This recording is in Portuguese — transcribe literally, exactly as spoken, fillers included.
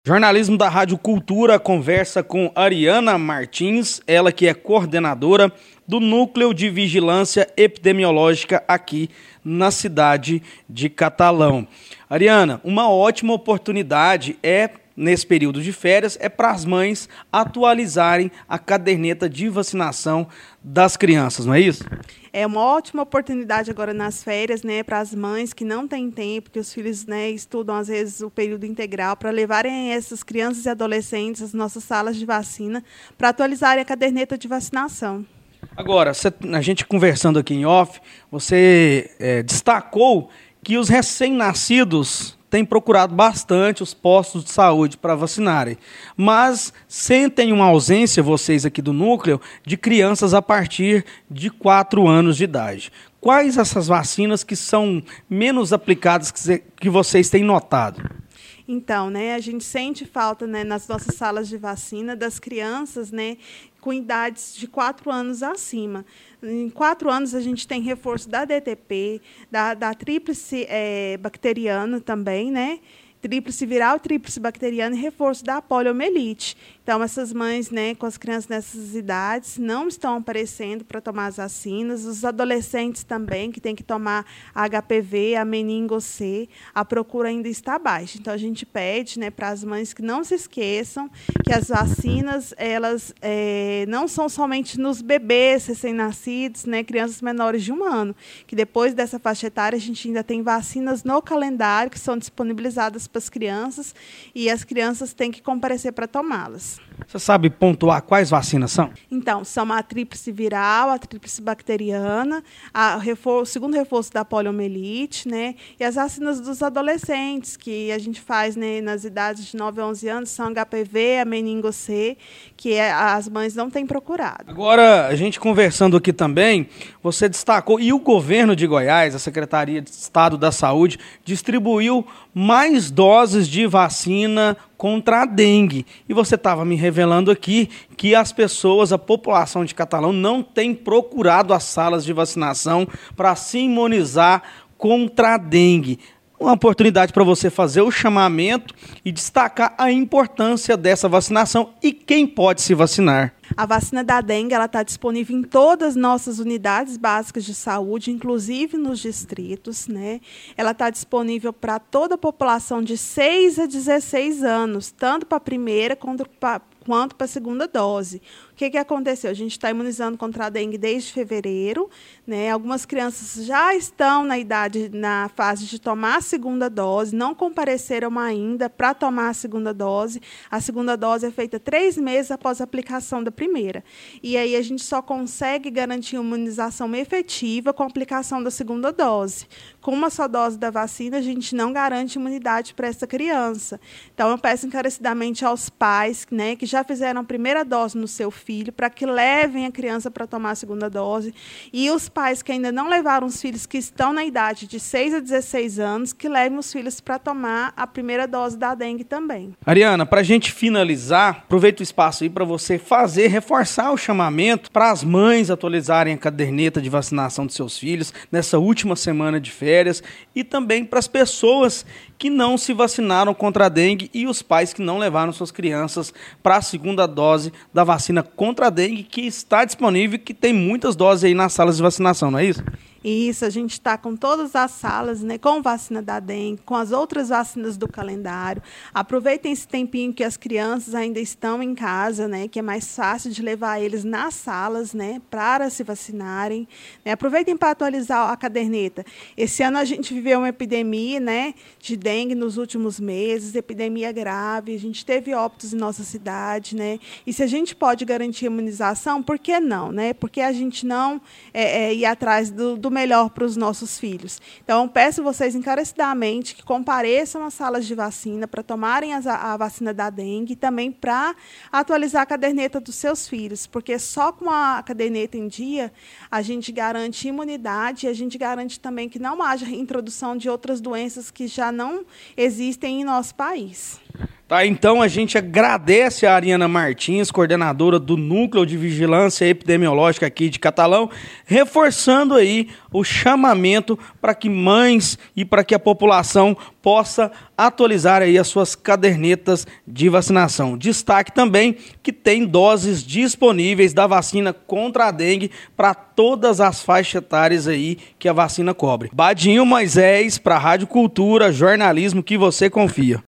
Jornalismo da Rádio Cultura conversa com Ariana Martins, ela que é coordenadora do Núcleo de Vigilância Epidemiológica aqui na cidade de Catalão. Ariana, uma ótima oportunidade é, nesse período de férias, é para as mães atualizarem a caderneta de vacinação das crianças, não é isso? É uma ótima oportunidade agora nas férias, né, para as mães que não têm tempo, que os filhos, né, estudam às vezes o período integral, para levarem essas crianças e adolescentes às nossas salas de vacina, para atualizarem a caderneta de vacinação. Agora, cê, a gente conversando aqui em off, você é, destacou que os recém-nascidos têm procurado bastante os postos de saúde para vacinarem, mas sentem uma ausência, vocês aqui do núcleo, de crianças a partir de quatro anos de idade. Quais essas vacinas que são menos aplicadas que, que vocês têm notado? Então, né, a gente sente falta, né, nas nossas salas de vacina das crianças, né, com idades de quatro anos acima. Em quatro anos, a gente tem reforço da D T P, da, da tríplice é, bacteriana também, né? Tríplice viral, tríplice bacteriana e reforço da poliomielite. Então, essas mães, né, com as crianças nessas idades não estão aparecendo para tomar as vacinas. Os adolescentes também, que têm que tomar a H P V, a meningo C, a procura ainda está baixa. Então, a gente pede, né, para as mães que não se esqueçam que as vacinas, elas é, não são somente nos bebês recém-nascidos, né, crianças menores de um ano, que depois dessa faixa etária a gente ainda tem vacinas no calendário que são disponibilizadas para as crianças e as crianças têm que comparecer para tomá-las. Você sabe pontuar quais vacinas são? Então, são a tríplice viral, a tríplice bacteriana, a reforço, o segundo reforço da poliomielite, né, e as vacinas dos adolescentes, que a gente faz, né, nas idades de nove a onze anos, são H P V, a meningo C, que é, as mães não têm procurado. Agora, a gente conversando aqui também, você destacou, e o governo de Goiás, a Secretaria de Estado da Saúde, distribuiu mais doses de vacina contra a dengue. E você estava me revelando aqui que as pessoas, a população de Catalão, não tem procurado as salas de vacinação para se imunizar contra a dengue. Uma oportunidade para você fazer o chamamento e destacar a importância dessa vacinação e quem pode se vacinar. A vacina da dengue está disponível em todas as nossas unidades básicas de saúde, inclusive nos distritos, né? Ela está disponível para toda a população de seis a dezesseis anos, tanto para a primeira quanto para quanto para a segunda dose. O que, que aconteceu? A gente está imunizando contra a dengue desde fevereiro, né? Algumas crianças já estão na idade, na fase de tomar a segunda dose, não compareceram ainda para tomar a segunda dose. A segunda dose é feita três meses após a aplicação da primeira. E aí a gente só consegue garantir uma imunização efetiva com a aplicação da segunda dose. Com uma só dose da vacina, a gente não garante imunidade para essa criança. Então, eu peço encarecidamente aos pais, né, que já fizeram a primeira dose no seu filho, para que levem a criança para tomar a segunda dose. E os pais que ainda não levaram os filhos, que estão na idade de seis a dezesseis anos, que levem os filhos para tomar a primeira dose da dengue também. Ariana, para a gente finalizar, aproveita o espaço aí para você fazer, reforçar o chamamento para as mães atualizarem a caderneta de vacinação de seus filhos nessa última semana de férias e também para as pessoas que não se vacinaram contra a dengue e os pais que não levaram suas crianças para a segunda dose da vacina contra a dengue, que está disponível e que tem muitas doses aí nas salas de vacinação, não é isso? Isso, a gente está com todas as salas, né, com vacina da dengue, com as outras vacinas do calendário. Aproveitem esse tempinho que as crianças ainda estão em casa, né, que é mais fácil de levar eles nas salas, né, para se vacinarem. Né. Aproveitem para atualizar a caderneta. Esse ano a gente viveu uma epidemia, né, de dengue nos últimos meses, epidemia grave, a gente teve óbitos em nossa cidade, né, e se a gente pode garantir a imunização, por que não? Né? Por que a gente não é, é, ir atrás do, do melhor para os nossos filhos? Então, peço vocês encarecidamente que compareçam às salas de vacina para tomarem as, a vacina da dengue e também para atualizar a caderneta dos seus filhos, porque só com a caderneta em dia a gente garante imunidade e a gente garante também que não haja introdução de outras doenças que já não existem em nosso país. Tá, então a gente agradece a Ariana Martins, coordenadora do Núcleo de Vigilância Epidemiológica aqui de Catalão, reforçando aí o chamamento para que mães e para que a população possa atualizar aí as suas cadernetas de vacinação. Destaque também que tem doses disponíveis da vacina contra a dengue para todas as faixas etárias aí que a vacina cobre. Badinho Moisés para a Rádio Cultura, jornalismo que você confia.